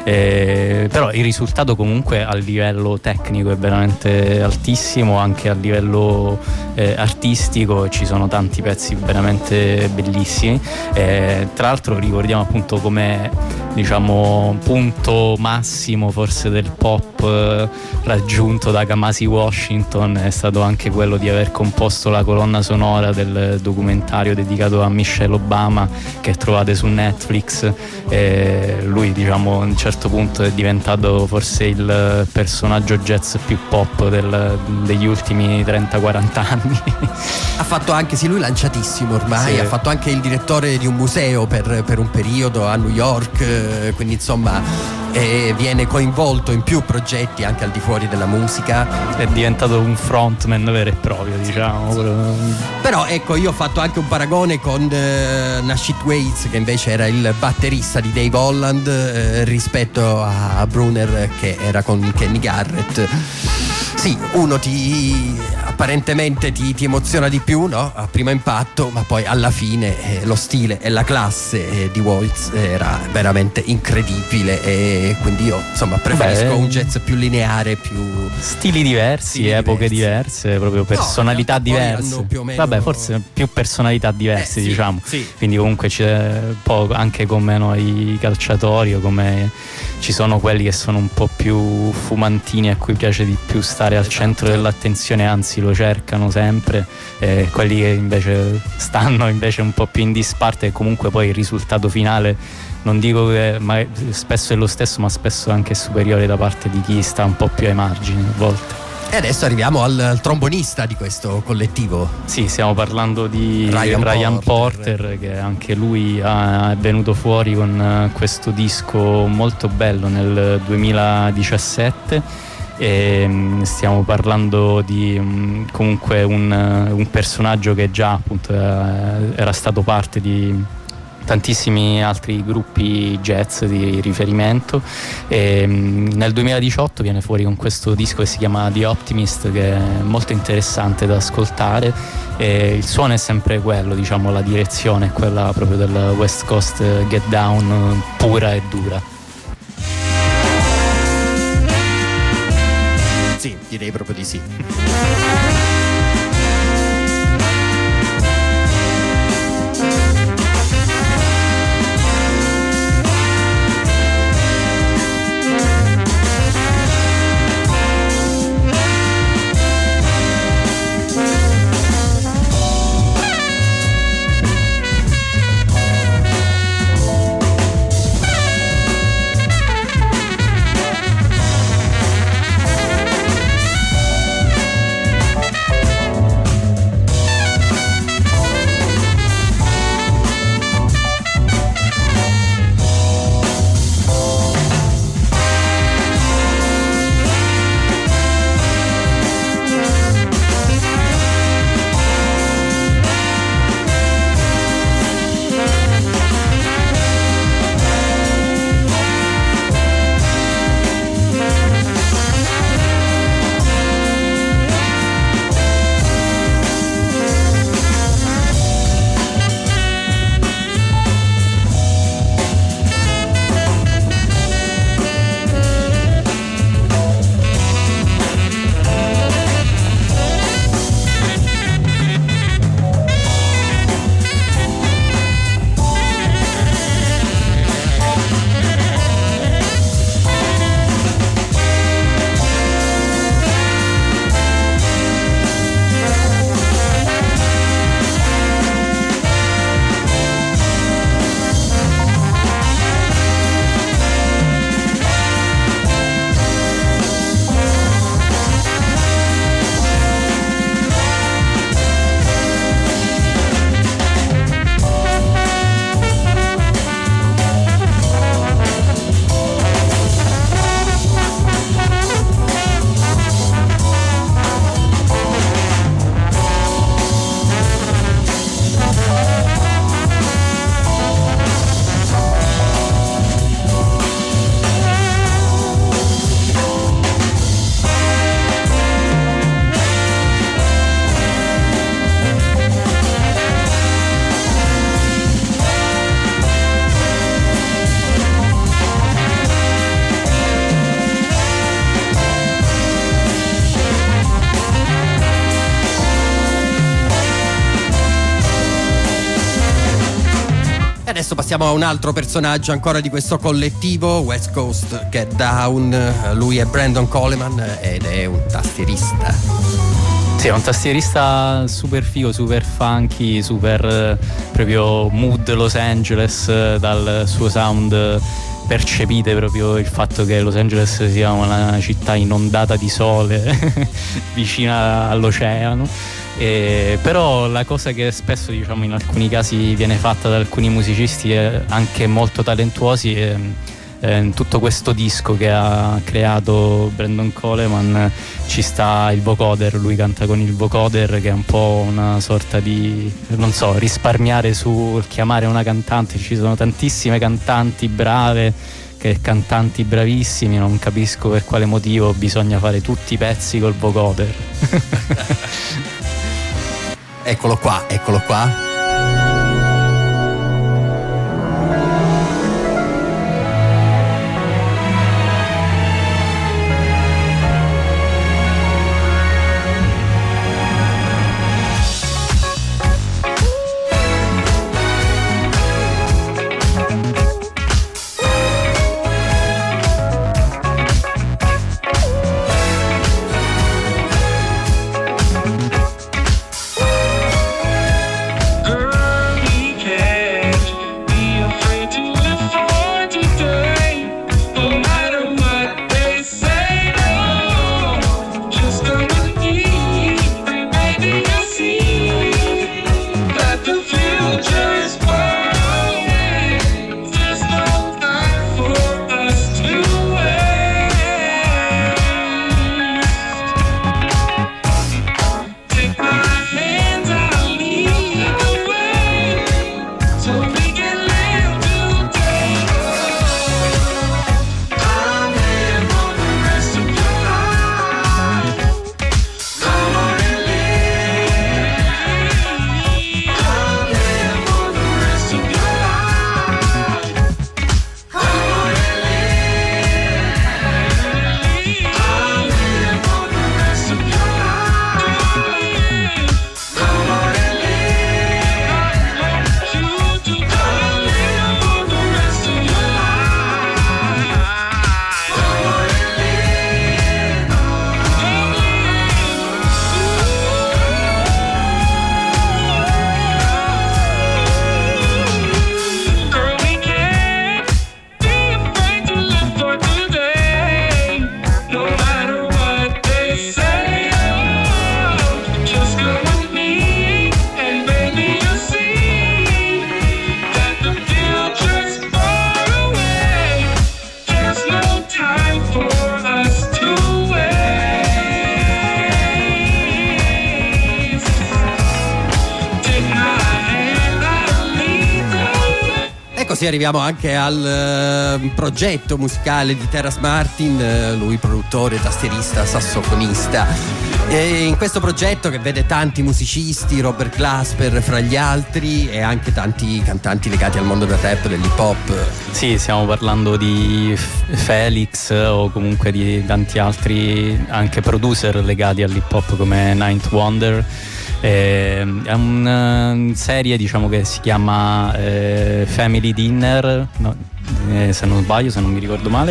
però il risultato comunque a livello tecnico è veramente altissimo, anche a livello artistico ci sono tanti pezzi veramente bellissimi. Tra l'altro ricordiamo appunto come, diciamo, punto massimo forse del pop raggiunto da Kamasi Washington è stato anche quello di aver composto la colonna sonora del documentario dedicato a Michelle Obama che trovate su Netflix. Lui, diciamo, a un certo punto è diventato forse il personaggio jazz più pop degli ultimi 30-40 anni. Ha fatto anche, sì, lui lanciatissimo ormai, Sì. ha fatto anche il direttore di un museo per un periodo a New York, quindi insomma viene coinvolto in più progetti anche al di fuori della musica. È diventato un frontman vero e proprio, diciamo. Però ecco, io ho fatto anche un paragone con Nashit Waits, che invece era il batterista di Dave Holland, rispetto a Brunner che era con Kenny Garrett. Sì, uno apparentemente ti emoziona di più, no? A primo impatto, ma poi alla fine lo stile e la classe di Waits era veramente incredibile, e quindi io insomma preferisco un jazz più lineare, più stili diversi, epoche diverse, proprio personalità in realtà poi diverse. hanno più o meno- Vabbè, forse più personalità diverse, sì, diciamo. sì. Quindi comunque c'è un po' anche come noi calciatori, o come ci sono quelli che sono un po' più fumantini, a cui piace di più stare al centro dell'attenzione, anzi lo cercano sempre, quelli che invece stanno invece un po' più in disparte, e comunque poi il risultato finale non dico che spesso è lo stesso, ma spesso anche superiore da parte di chi sta un po' più ai margini a volte. E adesso arriviamo al trombonista di questo collettivo. Sì, stiamo parlando di Ryan Porter, che anche lui è venuto fuori con questo disco molto bello nel 2017. E stiamo parlando di comunque un personaggio che già appunto era stato parte di tantissimi altri gruppi jazz di riferimento, e nel 2018 viene fuori con questo disco che si chiama The Optimist, che è molto interessante da ascoltare, e il suono è sempre quello, diciamo, la direzione è quella proprio del West Coast Get Down, pura e dura. Sì, direi proprio di sì. adesso passiamo a un altro personaggio ancora di questo collettivo, West Coast Get Down. Lui è Brandon Coleman ed è un tastierista. Sì, è un tastierista super figo, super funky, super proprio mood Los Angeles, dal suo sound percepite proprio il fatto che Los Angeles sia una città inondata di sole vicina all'oceano. Però la cosa che spesso, diciamo, in alcuni casi viene fatta da alcuni musicisti anche molto talentuosi è in tutto questo disco che ha creato Brandon Coleman ci sta il vocoder. Lui canta con il vocoder, che è un po' una sorta di, non so, risparmiare sul chiamare una cantante. Ci sono tantissime cantanti brave, cantanti bravissimi, non capisco per quale motivo bisogna fare tutti i pezzi col vocoder. Eccolo qua, eccolo qua. Così arriviamo anche al progetto musicale di Terrace Martin, lui produttore, tastierista, sassofonista. E in questo progetto, che vede tanti musicisti, Robert Glasper fra gli altri, e anche tanti cantanti legati al mondo del rap, dell'hip hop. Sì, stiamo parlando di Felix o comunque di tanti altri anche producer legati all'hip hop come Ninth Wonder. È una serie, diciamo, che si chiama Family Dinner, no, se non sbaglio, se non mi ricordo male,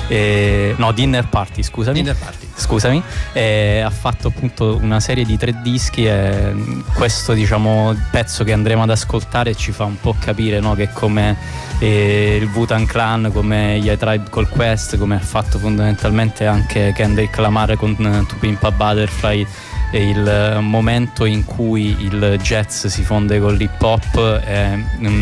no, Dinner Party, scusami. Dinner Party. Scusami. Ha fatto appunto una serie di 3 dischi, e questo, diciamo, pezzo che andremo ad ascoltare ci fa un po' capire, no, che come il Wu-Tang Clan, come gli A-Tribe Called Quest, come ha fatto fondamentalmente anche Kendrick Lamar con To Pimp a Butterfly, il momento in cui il jazz si fonde con l'hip hop è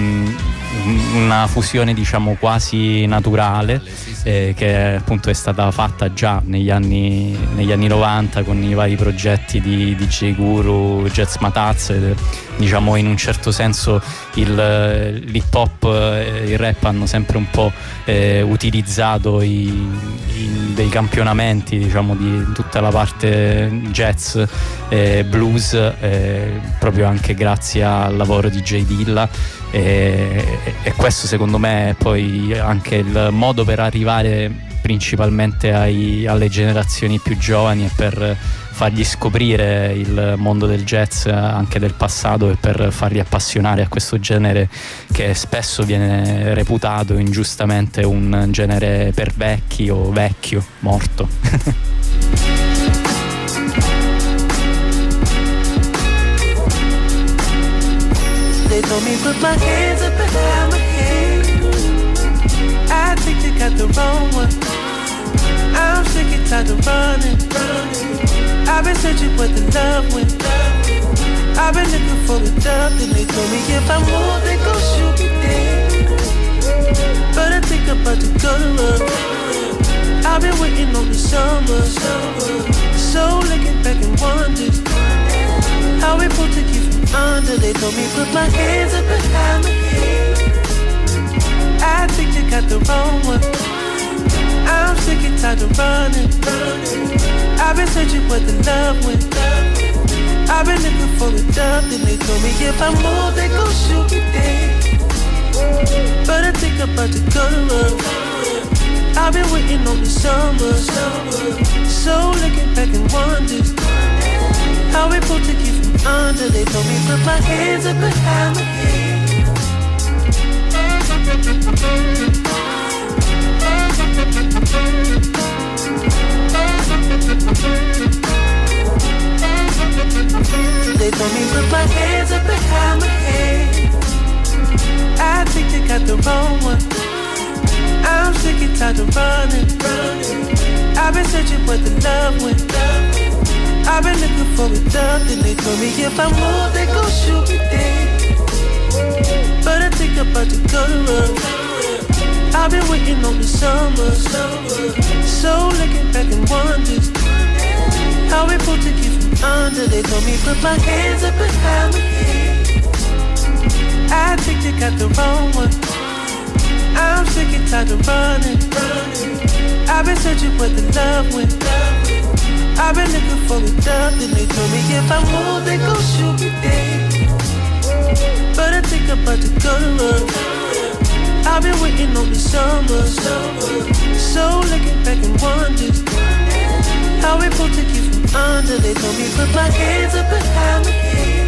una fusione, diciamo, quasi naturale, che appunto è stata fatta già negli anni 90 con i vari progetti di DJ Guru, Jazz Mataz. Diciamo, in un certo senso l'hip hop e il rap hanno sempre un po' utilizzato dei campionamenti, diciamo, di tutta la parte jazz, blues, proprio anche grazie al lavoro di J Dilla, e questo secondo me è poi anche il modo per arrivare principalmente alle generazioni più giovani, e per fargli scoprire il mondo del jazz anche del passato, e per farli appassionare a questo genere che spesso viene reputato ingiustamente un genere per vecchi o vecchio, morto. They told me put my hands up behind my head. I think you got the wrong one. I'm sick and tired of running. I've been searching for the love when I've been looking for the dove. And they told me if I move, they gon' shoot me dead. But I think I'm about to go to love. I've been waiting on the summer. So looking back and wondering how we put to keep from under. They told me put my hands up behind my head. I think you got the wrong one. I'm sick and tired of running. I've been searching for the love when I've been looking for the dove. Then they told me if I move, they gon' shoot me dead. But I think I'm about to go to love. I've been waiting on the summer. So looking back and wondering how we put to keep from under. They told me put my hands up behind my head. They told me put my hands up behind my head. I think you got the wrong one. I'm sick and tired of running. I've been searching for the love when I've been looking for a dove. Then they told me if I move, they gon' shoot me dead. But I think I'm about to go to love. I've been waiting on the summer. So looking back and wondering how we put to keep from under. They told me put my hands up behind my head. I think you got the wrong one. I'm sick and tired of running. I've been searching for the love when I've been looking for a dove. Then they told me if I move, they gon' shoot me dead. But I think I'm about to go to love. I've been waiting on the summer. So looking back and wondering how we put to keep from under. They told me put my hands up behind my head.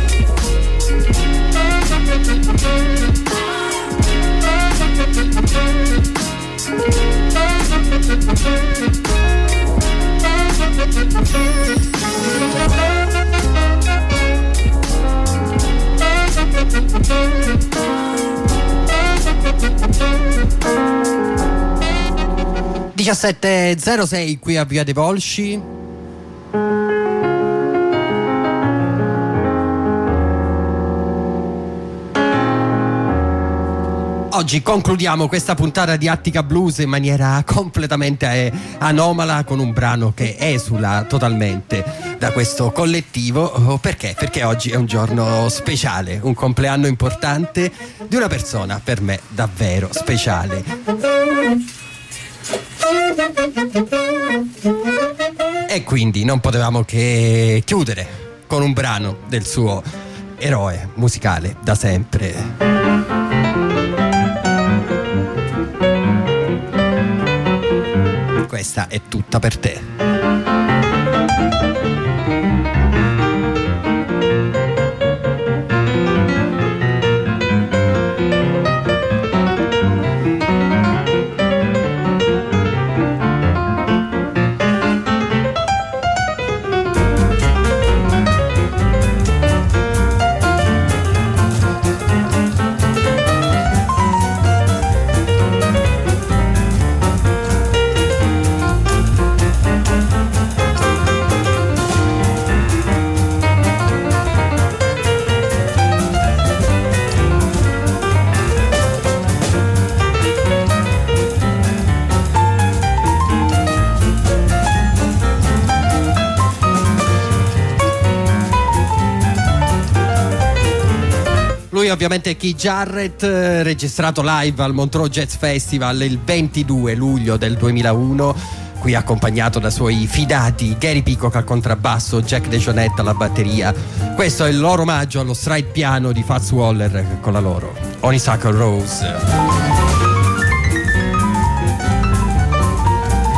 (17:06) qui a Via dei Volsci. Oggi concludiamo questa puntata di Attica Blues in maniera completamente anomala, con un brano che esula totalmente da questo collettivo. Perché? Perché oggi è un giorno speciale, un compleanno importante di una persona per me davvero speciale. E quindi non potevamo che chiudere con un brano del suo eroe musicale da sempre. Questa è tutta per te. Lui ovviamente è Keith Jarrett, registrato live al Montreux Jazz Festival il 22 luglio del 2001, qui accompagnato da suoi fidati Gary Peacock al contrabbasso, Jack DeJohnette alla batteria. Questo è il loro omaggio allo stride piano di Fats Waller con la loro Honeysuckle Rose.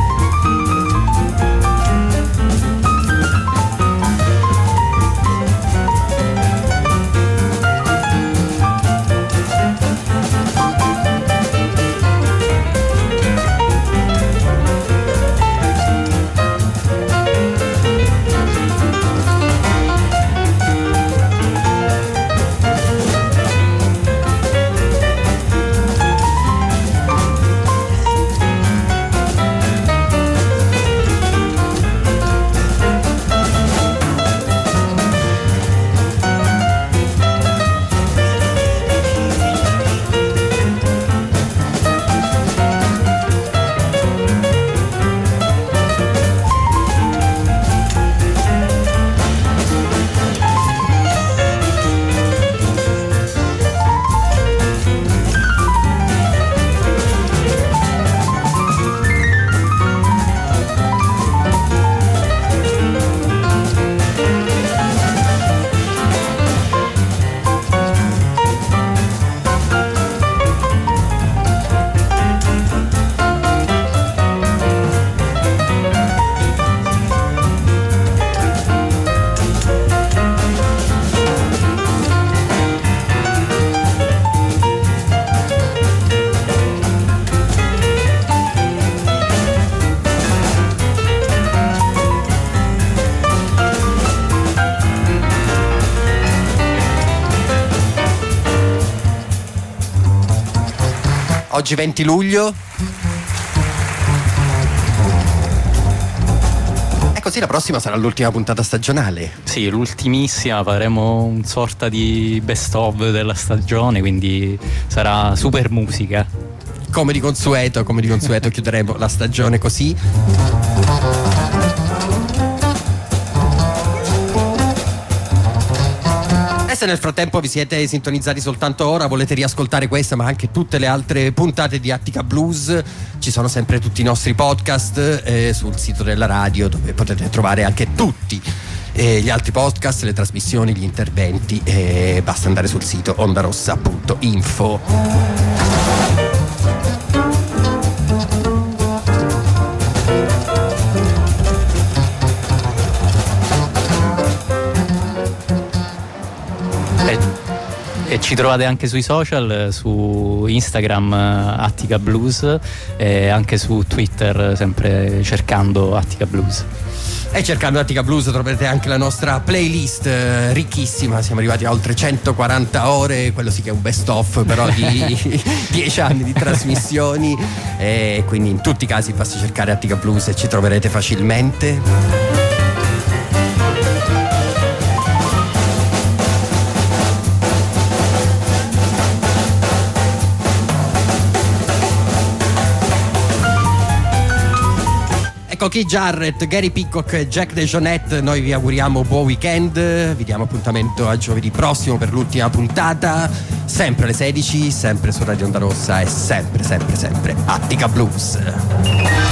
Oggi 20 luglio. E così la prossima sarà l'ultima puntata stagionale. Sì, l'ultimissima, faremo un sorta di best of della stagione, quindi sarà super musica. Come di consueto chiuderemo la stagione così. E se nel frattempo vi siete sintonizzati soltanto ora, volete riascoltare questa ma anche tutte le altre puntate di Attica Blues, ci sono sempre tutti i nostri podcast sul sito della radio, dove potete trovare anche tutti gli altri podcast, le trasmissioni, gli interventi, basta andare sul sito ondarossa.info. E ci trovate anche sui social, su Instagram Attica Blues e anche su Twitter, sempre cercando Attica Blues. E cercando Attica Blues troverete anche la nostra playlist ricchissima, siamo arrivati a oltre 140 ore, quello sì che è un best of però di 10 anni di trasmissioni, e quindi in tutti i casi basta cercare Attica Blues e ci troverete facilmente. Keith Jarrett, Gary Peacock e Jack DeJohnette, noi vi auguriamo buon weekend, vi diamo appuntamento a giovedì prossimo per l'ultima puntata, sempre alle 16, sempre su Radio Onda Rossa e sempre Attica Blues.